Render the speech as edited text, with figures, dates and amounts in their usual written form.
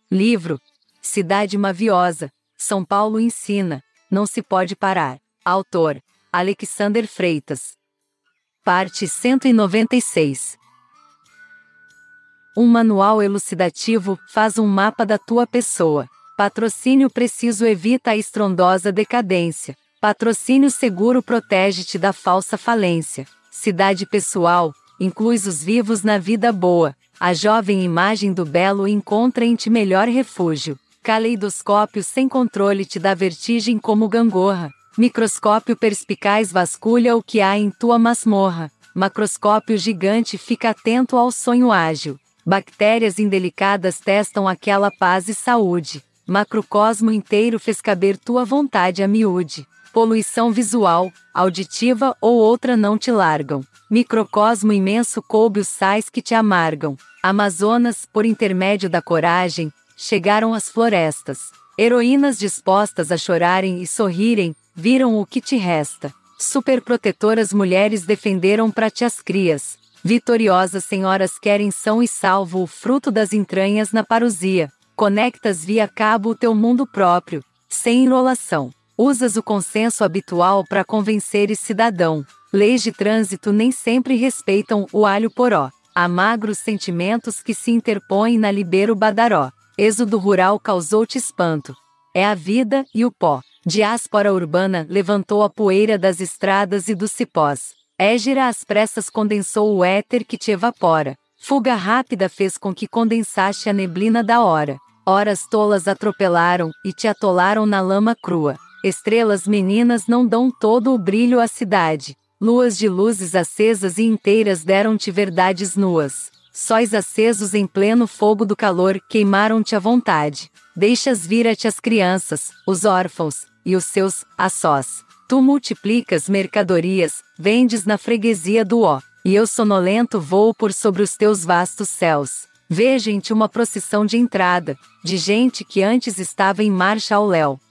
Livro Cidade Maviosa, São Paulo ensina, não se pode parar. Autor Alexander Freitas. Parte 196. Um manual elucidativo faz um mapa da tua pessoa. Patrocínio preciso evita a estrondosa decadência. Patrocínio seguro protege-te da falsa falência. Cidade pessoal, incluis os vivos na vida boa. A jovem imagem do belo encontra em ti melhor refúgio. Caleidoscópio sem controle te dá vertigem como gangorra. Microscópio perspicaz vasculha o que há em tua masmorra. Macroscópio gigante fica atento ao sonho ágil. Bactérias indelicadas testam aquela paz e saúde. Macrocosmo inteiro fez caber tua vontade a miúde. Poluição visual, auditiva ou outra não te largam. Microcosmo imenso coube os sais que te amargam. Amazonas, por intermédio da coragem, chegaram às florestas. Heroínas dispostas a chorarem e sorrirem, viram o que te resta. Superprotetoras mulheres defenderam pra ti as crias. Vitoriosas senhoras querem são e salvo o fruto das entranhas na parousia. Conectas via cabo o teu mundo próprio, sem enrolação. Usas o consenso habitual para convenceres cidadão. Leis de trânsito nem sempre respeitam o alho poró. Há magros sentimentos que se interpõem na libero badaró. Êxodo rural causou-te espanto. É a vida e o pó. Diáspora urbana levantou a poeira das estradas e dos cipós. Égira às pressas condensou o éter que te evapora. Fuga rápida fez com que condensaste a neblina da hora. Horas tolas atropelaram e te atolaram na lama crua. Estrelas meninas não dão todo o brilho à cidade. Luas de luzes acesas e inteiras deram-te verdades nuas. Sóis acesos em pleno fogo do calor queimaram-te à vontade. Deixas vir a ti as crianças, os órfãos, e os seus, a sós. Tu multiplicas mercadorias, vendes na freguesia do ó. E eu sonolento voo por sobre os teus vastos céus. Vejo em ti uma procissão de entrada, de gente que antes estava em marcha ao léu.